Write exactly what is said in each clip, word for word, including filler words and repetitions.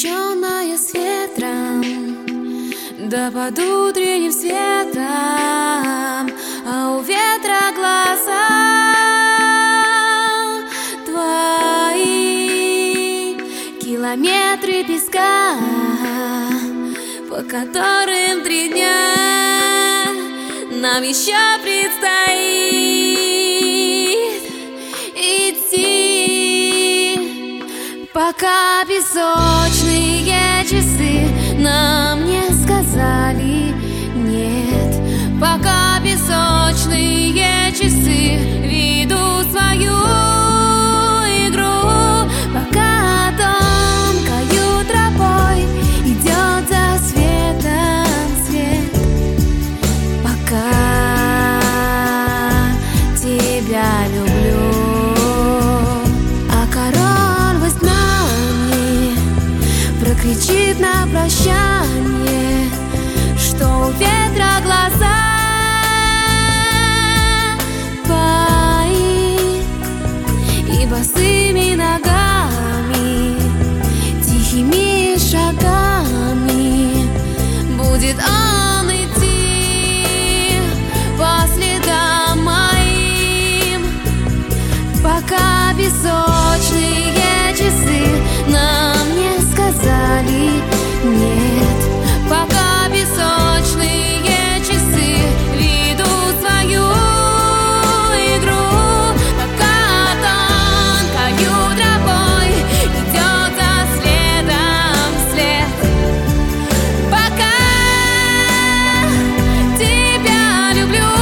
Обрученная с ветром, да под утренним светом, а у ветра глаза твои, километры песка, по которым три дня нам еще предстоит идти, пока песочные часы нам не сказали нет, пока песочные часы ведут свою игру, пока тонкою тропой идет за светом свет, пока тебя люблю. А король во знании прокричит на прощание, что у ветра глаза твои, и босыми ногами, тихими шагами будет он идти по следам моим, пока песочные часы нам не сказали нет, пока песочные часы ведут свою игру, пока тонкою тропой идет за следом след, пока тебя люблю.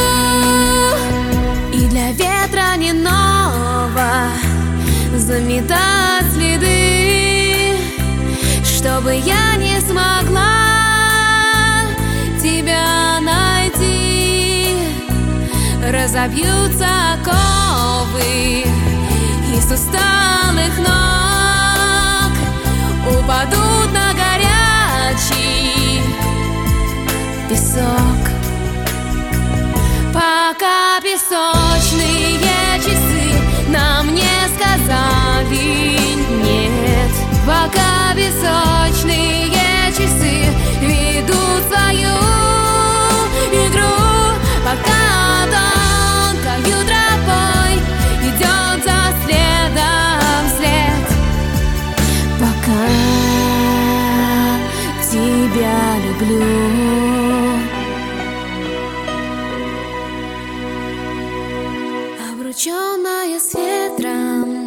И для ветра не ново заметать следы, чтобы я не смогла тебя найти. Разобьются оковы из усталых ног, упадут на горячий песок, пока песочные часы нам не сказали нет, пока песочные часы ведут свою игру, пока тонкою тропой идет за следом след, пока тебя люблю. Обрученная с ветром,